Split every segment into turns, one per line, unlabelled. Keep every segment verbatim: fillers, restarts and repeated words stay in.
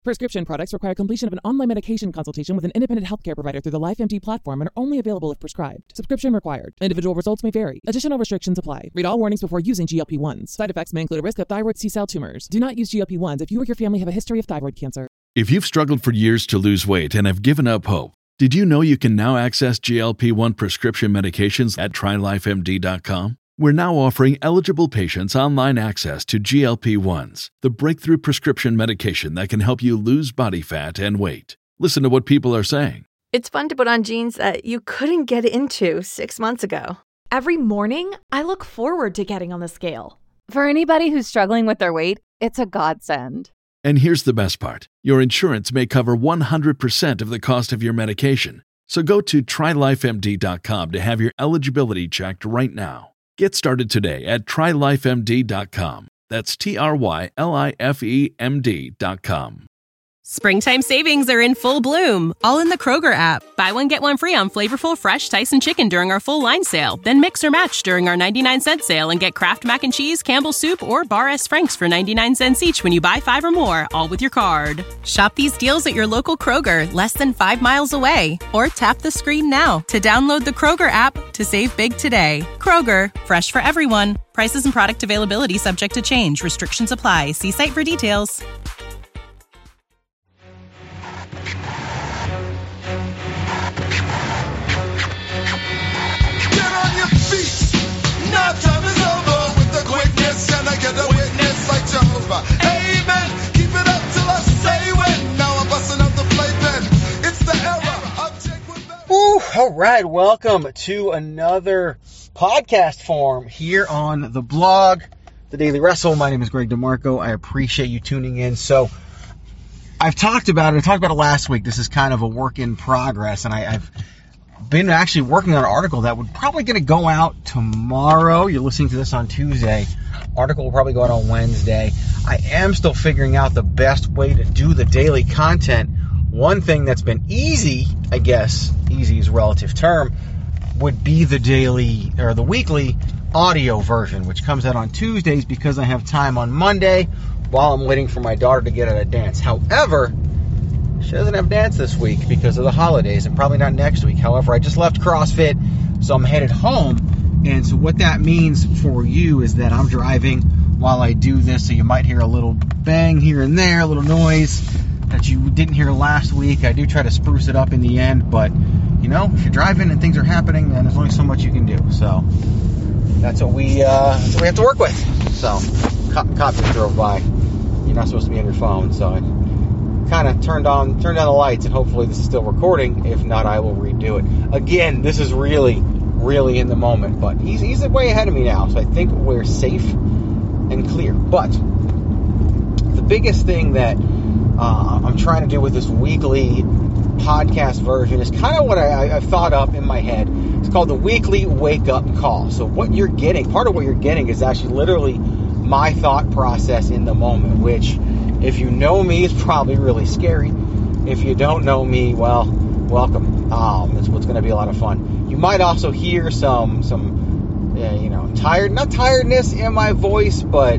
Prescription products require completion of an online medication consultation with an independent healthcare provider through the LifeMD platform and are only available if prescribed. Subscription required. Individual results may vary. Additional restrictions apply. Read all warnings before using G L P one s. Side effects may include a risk of thyroid C-cell tumors. Do not use G L P one s if you or your family have a history of thyroid cancer.
If you've struggled for years to lose weight and have given up hope, did you know you can now access G L P one prescription medications at try life M D dot com? We're now offering eligible patients online access to G L P one s, the breakthrough prescription medication that can help you lose body fat and weight. Listen to what people are saying.
It's fun to put on jeans that you couldn't get into six months ago.
Every morning, I look forward to getting on the scale. For anybody who's struggling with their weight, it's a godsend.
And here's the best part. Your insurance may cover one hundred percent of the cost of your medication. So go to try life M D dot com to have your eligibility checked right now. Get started today at try life M D dot com. That's T R Y L I F E M D dot com.
Springtime savings are in full bloom, all in the Kroger app. Buy one, get one free on flavorful fresh Tyson chicken during our full line sale. Then mix or match during our ninety-nine cent sale and get Kraft Mac and Cheese, Campbell's Soup, or Bar S. Frank's for ninety-nine cents each when you buy five or more, all with your card. Shop these deals at your local Kroger, less than five miles away. Or tap the screen now to download the Kroger app to save big today. Kroger, fresh for everyone. Prices and product availability subject to change. Restrictions apply. See site for details.
Now time is over with the quickness, and I get a witness like Jehovah. Amen. Keep it up till I say when. Now I'm busting up the playpen. It's the era of Jake with
Ooh, all right. Welcome to another podcast form here on the blog, The Daily Wrestle. My name is Greg DeMarco. I appreciate you tuning in. So I've talked about it. I talked about it last week. This is kind of a work in progress, and I, I've been actually working on an article that would probably going to go out tomorrow. You're listening to this on Tuesday. Article will probably go out on Wednesday. I am still figuring out the best way to do the daily content. One thing that's been easy, I guess, easy is a relative term, would be the daily or the weekly audio version, which comes out on Tuesdays because I have time on Monday while I'm waiting for my daughter to get out of dance. However, she doesn't have dance this week because of the holidays and probably not next week. However, I just left CrossFit, so I'm headed home. And so what that means for you is that I'm driving while I do this, so you might hear a little bang here and there, a little noise that you didn't hear last week. I do try to spruce it up in the end, but, you know, if you're driving and things are happening, then there's only so much you can do. So that's what we, uh, that's what we have to work with. So, cop, cop just drove by. You're not supposed to be on your phone, so I kind of turned on, turned on the lights, and hopefully this is still recording. If not, I will redo it. Again, this is really, really in the moment, but he's he's way ahead of me now, so I think we're safe and clear. But the biggest thing that uh, I'm trying to do with this weekly podcast version is kind of what I, I've thought up in my head. It's called the weekly wake-up call. So what you're getting, part of what you're getting is actually literally my thought process in the moment, which, if you know me, is probably really scary. If you don't know me, well, welcome. Um, it's what's going to be a lot of fun. You might also hear some, some, uh, you know, tired, not tiredness in my voice, but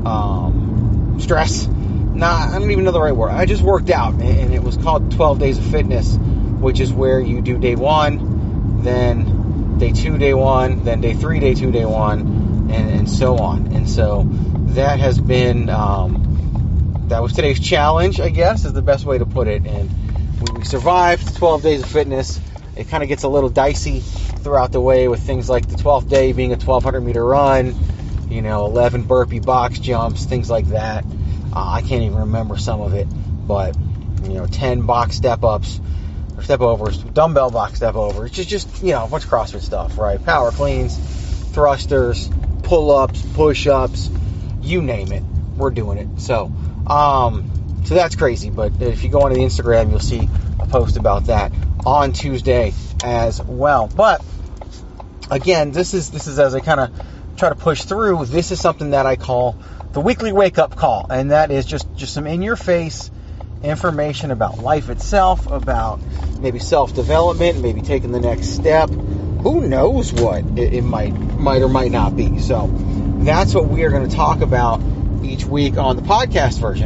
um, stress. Nah, I don't even know the right word. I just worked out, and it was called twelve Days of Fitness, which is where you do day one, then day two, day one, then day three, day two, day one, and, and so on. And so that has been, um, that was today's challenge, I guess, is the best way to put it. And we, we survived twelve Days of Fitness. It kind of gets a little dicey throughout the way with things like the twelfth day being a twelve hundred meter run, you know, eleven burpee box jumps, things like that. Uh, I can't even remember some of it, but, you know, ten box step-ups, or step-overs, dumbbell box step-overs, just, just, you know, a bunch of CrossFit stuff, right? Power cleans, thrusters, pull-ups, push-ups, you name it, we're doing it. So, um, so that's crazy, but if you go onto the Instagram, you'll see a post about that on Tuesday as well. But, again, this is, this is as I kind of try to push through, this is something that I call the weekly wake-up call, and that is just, just some in-your-face information about life itself, about maybe self-development, maybe taking the next step. Who knows what it, it might might or might not be. So that's what we are going to talk about each week on the podcast version.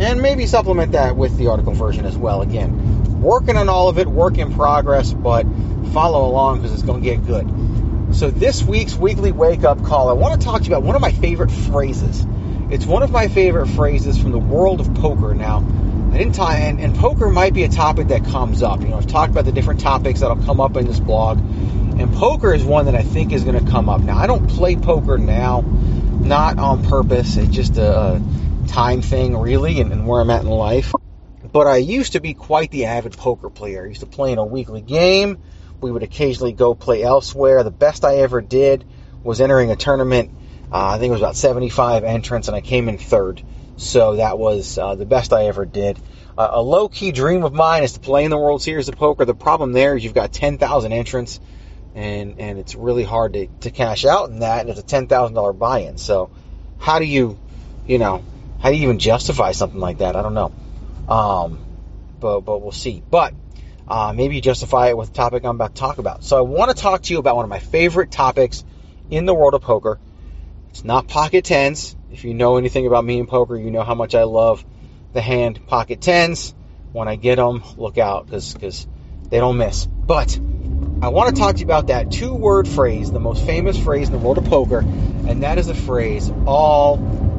and maybe supplement that with the article version as well. Again, working on all of it, work in progress, but follow along because it's going to get good. So this week's weekly wake-up call, I want to talk to you about one of my favorite phrases. It's one of my favorite phrases from the world of poker. Now, I didn't talk, and, and poker might be a topic that comes up. You know, I've talked about the different topics that'll come up in this blog, and poker is one that I think is going to come up. Now, I don't play poker now, not on purpose. It's just a, a time thing, really, and, and where I'm at in life. But I used to be quite the avid poker player. I used to play in a weekly game. We would occasionally go play elsewhere. The best I ever did was entering a tournament. Uh, I think it was about seventy-five entrants, and I came in third. So that was uh, the best I ever did. Uh, a low-key dream of mine is to play in the World Series of Poker. The problem there is you've got ten thousand entrants, and, and it's really hard to, to cash out in that, and it's a ten thousand dollars buy-in. So how do you, you know, how do you even justify something like that? I don't know. Um, but, but we'll see. But uh, maybe you justify it with the topic I'm about to talk about. So I want to talk to you about one of my favorite topics in the world of poker. It's not pocket tens. If you know anything about me in poker, you know how much I love the hand pocket tens. When I get them, look out, because because they don't miss. But I want to talk to you about that two-word phrase, the most famous phrase in the world of poker, and that is the phrase, all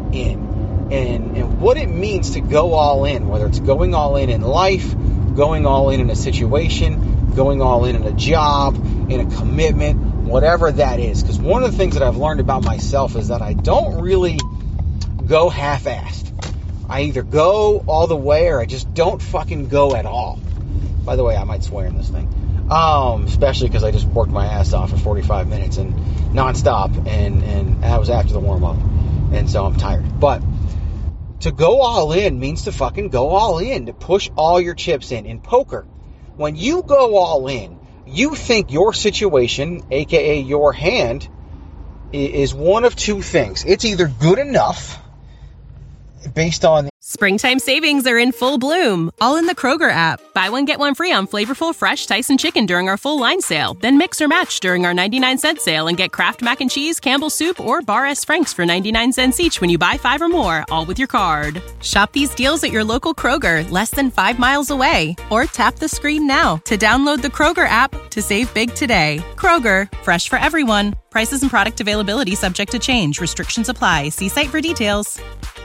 in. And, and what it means to go all in, whether it's going all in in life, going all in in a situation, going all in in a job, in a commitment, whatever that is. Because one of the things that I've learned about myself is that I don't really go half-assed. I either go all the way or I just don't fucking go at all. By the way, I might swear in this thing. Um, especially because I just worked my ass off for forty-five minutes and nonstop, and, and that was after the warm-up. And so I'm tired. But to go all in means to fucking go all in, to push all your chips in. In poker, when you go all in, you think your situation, aka your hand, is one of two things. It's either good enough, based on...
Springtime savings are in full bloom, all in the Kroger app. Buy one, get one free on flavorful, fresh Tyson chicken during our full line sale. Then mix or match during our ninety-nine cent sale and get Kraft Mac and Cheese, Campbell's Soup, or Bar S. Frank's for ninety-nine cents each when you buy five or more, all with your card. Shop these deals at your local Kroger, less than five miles away. Or tap the screen now to download the Kroger app to save big today. Kroger, fresh for everyone. Prices and product availability subject to change. Restrictions apply. See site for details.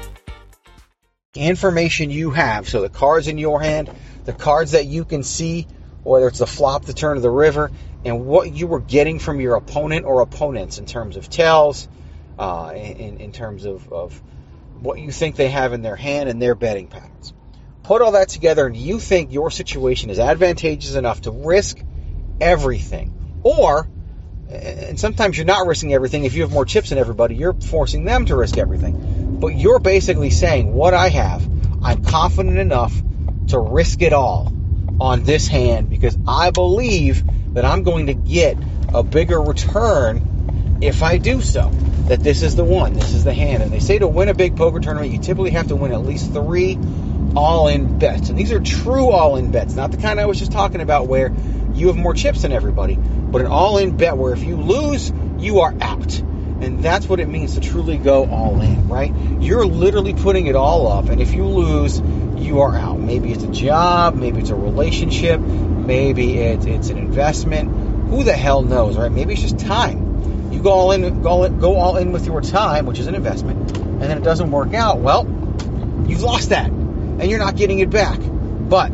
Information you have, so the cards in your hand, the cards that you can see, whether it's the flop, the turn of the river, and what you were getting from your opponent or opponents in terms of tells, uh, in, in terms of, of what you think they have in their hand and their betting patterns. Put all that together, and you think your situation is advantageous enough to risk everything. Or, and sometimes you're not risking everything. If you have more chips than everybody, you're forcing them to risk everything. But you're basically saying, what I have, I'm confident enough to risk it all on this hand because I believe that I'm going to get a bigger return if I do so. That this is the one, this is the hand. And they say to win a big poker tournament, you typically have to win at least three all-in bets. And these are true all-in bets, not the kind I was just talking about where you have more chips than everybody, but an all-in bet where if you lose, you are out. And that's what it means to truly go all in, right? You're literally putting it all up, and if you lose, you are out. Maybe it's a job, maybe it's a relationship, maybe it's, it's an investment. Who the hell knows, right? Maybe it's just time. You go all in, go all in, go all in with your time, which is an investment, and then it doesn't work out. Well, you've lost that, and you're not getting it back. But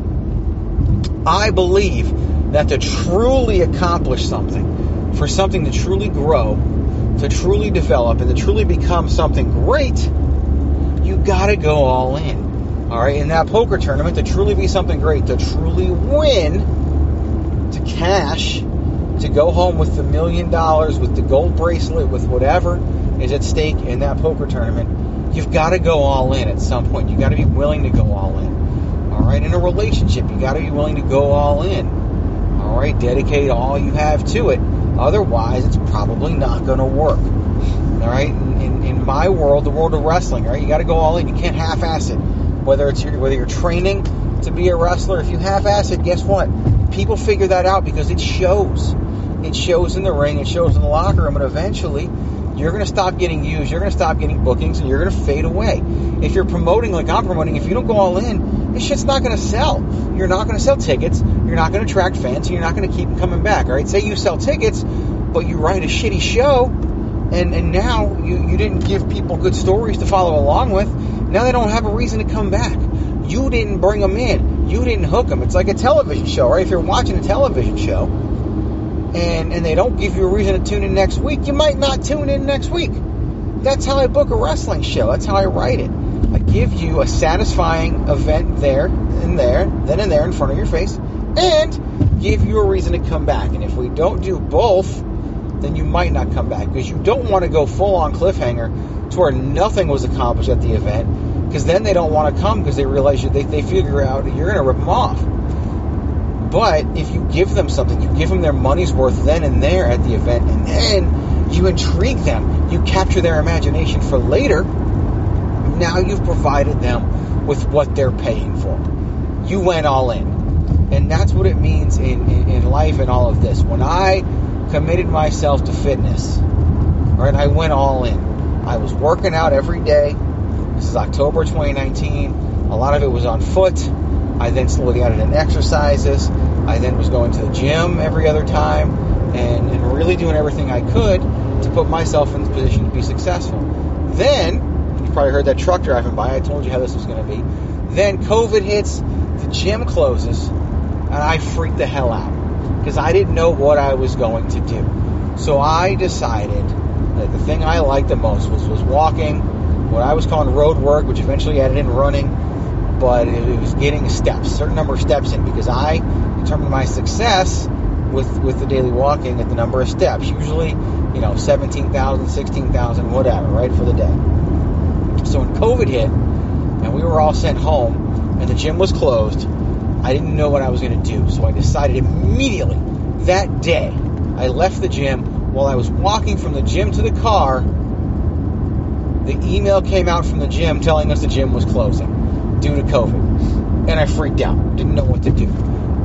I believe that to truly accomplish something, for something to truly grow, to truly develop, and to truly become something great, you gotta go all in. Alright, in that poker tournament, to truly be something great, to truly win, to cash, to go home with the million dollars, with the gold bracelet, with whatever is at stake in that poker tournament, you've gotta go all in at some point. You gotta be willing to go all in. Alright, in a relationship, you gotta be willing to go all in. Alright, dedicate all you have to it. Otherwise, it's probably not going to work. All right, in, in, in my world, the world of wrestling, right, you got to go all in. You can't half-ass it. Whether it's your, whether you're training to be a wrestler, if you half-ass it, guess what? People figure that out because it shows. It shows in the ring, it shows in the locker room, and eventually you're going to stop getting used, you're going to stop getting bookings, and you're going to fade away. If you're promoting like I'm promoting, if you don't go all in, this shit's not going to sell. You're not going to sell tickets, you're not going to attract fans, and you're not going to keep them coming back, all right? Say you sell tickets, but you write a shitty show, and, and now you, you didn't give people good stories to follow along with. Now they don't have a reason to come back. You didn't bring them in. You didn't hook them. It's like a television show, right? If you're watching a television show, and, and they don't give you a reason to tune in next week, you might not tune in next week. That's how I book a wrestling show. That's how I write it. I give you a satisfying event there and there, then and there in front of your face, and give you a reason to come back. And if we don't do both, then you might not come back, because you don't want to go full-on cliffhanger to where nothing was accomplished at the event, because then they don't want to come because they realize you, they, they figure out that you're going to rip them off. But if you give them something, you give them their money's worth then and there at the event, and then you intrigue them, you capture their imagination for later, now you've provided them with what they're paying for. You went all in. And that's what it means in, in, in life and all of this. When I committed myself to fitness, right, I went all in. I was working out every day. This is October twenty nineteen. A lot of it was on foot. I then slowly added in exercises. I then was going to the gym every other time and, and really doing everything I could to put myself in the position to be successful. Then, you probably heard that truck driving by. I told you how this was going to be. Then COVID hits, the gym closes, and I freaked the hell out because I didn't know what I was going to do. So I decided that the thing I liked the most was, was walking, what I was calling road work, which eventually added in running, but it was getting steps, a certain number of steps in, because I determined my success with, with the daily walking at the number of steps. Usually, you know, seventeen thousand, sixteen thousand, whatever, right, for the day. So when COVID hit, and we were all sent home, and the gym was closed, I didn't know what I was going to do. So I decided immediately, that day, I left the gym. While I was walking from the gym to the car, the email came out from the gym telling us the gym was closing due to COVID. And I freaked out. Didn't know what to do.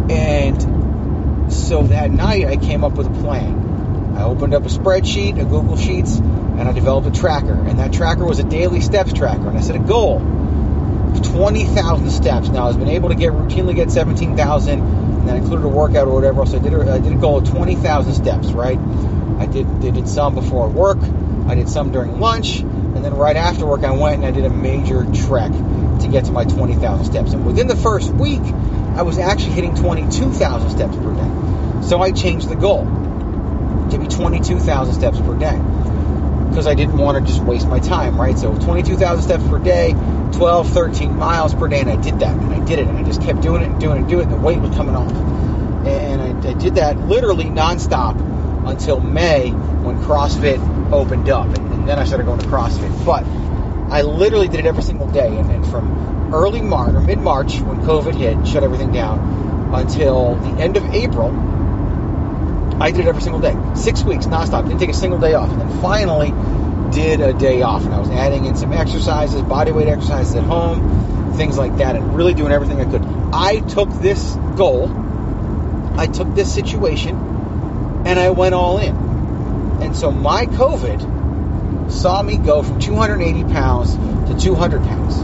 And so that night, I came up with a plan. I opened up a spreadsheet, a Google Sheets, and I developed a tracker. And that tracker was a daily steps tracker. And I set a goal of twenty thousand steps. Now, I've been able to get routinely get seventeen thousand, and that included a workout or whatever. So I did a, I did a goal of twenty thousand steps, right? I did, I did some before work. I did some during lunch. And then right after work, I went and I did a major trek to get to my twenty thousand steps. And within the first week, I was actually hitting twenty-two thousand steps per day. So I changed the goal to be twenty-two thousand steps per day, because I didn't want to just waste my time, right? So twenty-two thousand steps per day, twelve, thirteen miles per day, and I did that, and I did it, and I just kept doing it and doing it and doing it, and the weight was coming off. And I, I did that literally nonstop until May, when CrossFit opened up, and, and then I started going to CrossFit. But I literally did it every single day, and, and from early March, or mid-March, when COVID hit, shut everything down, until the end of April, I did it every single day. Six weeks, nonstop. Didn't take a single day off. And then finally did a day off. And I was adding in some exercises, body weight exercises at home, things like that, and really doing everything I could. I took this goal, I took this situation, and I went all in. And so my COVID saw me go from two hundred eighty pounds to two hundred pounds.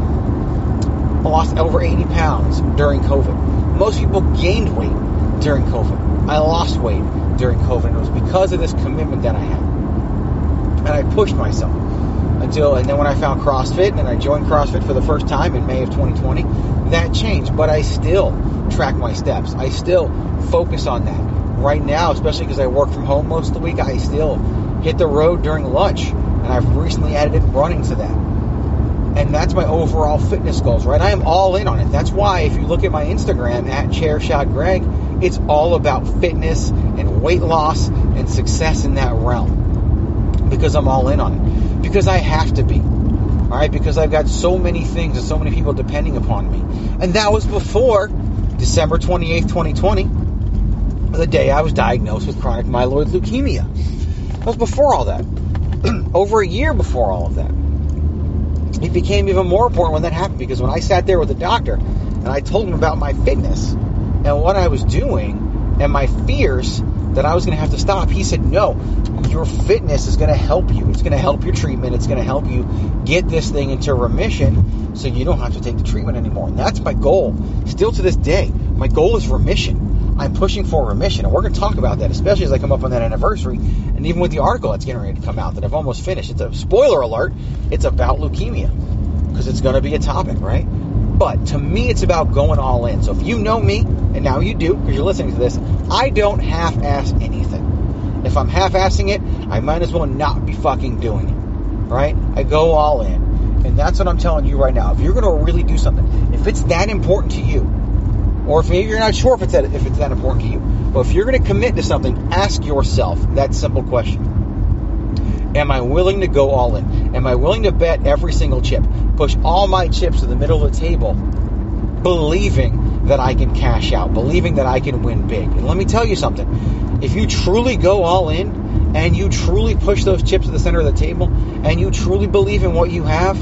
I lost over eighty pounds during COVID. Most people gained weight during COVID. I lost weight during COVID, and it was because of this commitment that I had. And I pushed myself until, and then when I found CrossFit, and I joined CrossFit for the first time in May of twenty twenty, that changed. But I still track my steps. I still focus on that. Right now, especially because I work from home most of the week, I still hit the road during lunch, and I've recently added in running to that. And that's my overall fitness goals, right? I am all in on it. That's why if you look at my Instagram, at ChairShotGreg, it's all about fitness and weight loss and success in that realm. Because I'm all in on it. Because I have to be. All right? Because I've got so many things and so many people depending upon me. And that was before December twenty-eighth, twenty twenty, the day I was diagnosed with chronic myeloid leukemia. That was before all that. Over a year before all of that. It became even more important when that happened, because when I sat there with the doctor and I told him about my fitness and what I was doing and my fears that I was going to have to stop. He said, no, your fitness is going to help you. It's going to help your treatment. It's going to help you get this thing into remission so you don't have to take the treatment anymore. And that's my goal. Still to this day, my goal is remission. I'm pushing for remission. And we're going to talk about that, especially as I come up on that anniversary. And even with the article that's getting ready to come out that I've almost finished. It's a spoiler alert. It's about leukemia because it's going to be a topic, right? But to me, it's about going all in. So if you know me, and now you do because you're listening to this, I don't half-ass anything. If I'm half-assing it, I might as well not be fucking doing it, right? I go all in. And that's what I'm telling you right now. If you're going to really do something, if it's that important to you, or if maybe you're not sure if it's that, if it's that important to you, but if you're going to commit to something, ask yourself that simple question. Am I willing to go all in? Am I willing to bet every single chip? Push all my chips to the middle of the table, believing that I can cash out, believing that I can win big. And let me tell you something. If you truly go all in, and you truly push those chips to the center of the table, and you truly believe in what you have,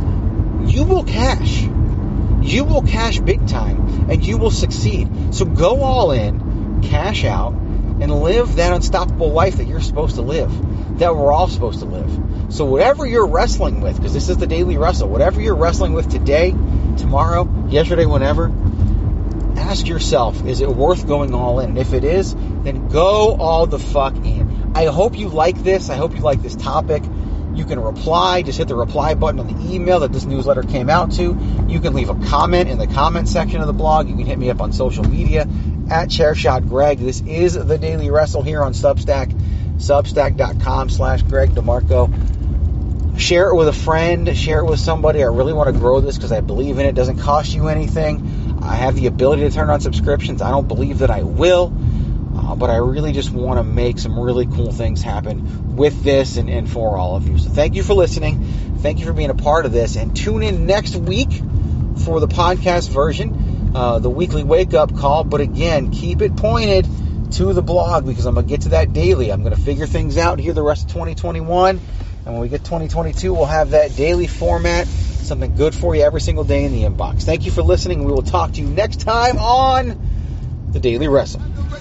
you will cash. You will cash big time, and you will succeed. So go all in, cash out, and live that unstoppable life that you're supposed to live, that we're all supposed to live. So whatever you're wrestling with, because this is the Daily Wrestle, whatever you're wrestling with today, tomorrow, yesterday, whenever, ask yourself, is it worth going all in? And if it is, then go all the fuck in. I hope you like this. I hope you like this topic. You can reply. Just hit the reply button on the email that this newsletter came out to. You can leave a comment in the comment section of the blog. You can hit me up on social media at ChairShotGreg. This is the Daily Wrestle here on Substack, substack.com slash Greg DeMarco. Share it with a friend. Share it with somebody. I really want to grow this because I believe in it. It doesn't cost you anything. I have the ability to turn on subscriptions. I don't believe that I will. Uh, but I really just want to make some really cool things happen with this and, and for all of you. So thank you for listening. Thank you for being a part of this. And tune in next week for the podcast version, uh, the weekly wake-up call. But again, keep it pointed to the blog because I'm going to get to that daily. I'm going to figure things out here the rest of twenty twenty-one. And when we get twenty twenty-two, we'll have that daily format, something good for you every single day in the inbox. Thank you for listening. We will talk to you next time on The Daily Wrestle.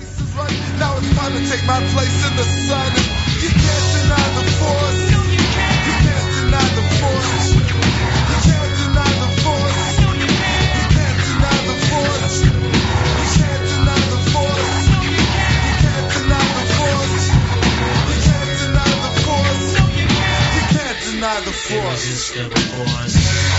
Now it's time to take my place in the sun. You can't deny the force. You can't deny the force. You can't deny the force. You can't deny the force. You can't deny the force. You can't deny the force. You can't deny the force. You can't deny the force.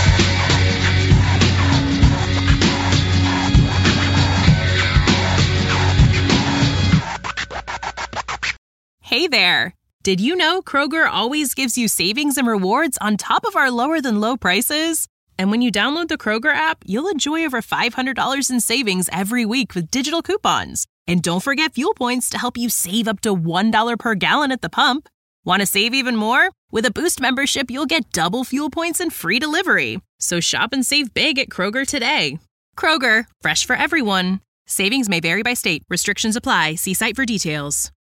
Hey there! Did you know Kroger always gives you savings and rewards on top of our lower-than-low prices? And when you download the Kroger app, you'll enjoy over five hundred dollars in savings every week with digital coupons. And don't forget fuel points to help you save up to one dollar per gallon at the pump. Want to save even more? With a Boost membership, you'll get double fuel points and free delivery. So shop and save big at Kroger today. Kroger, fresh for everyone. Savings may vary by state. Restrictions apply. See site for details.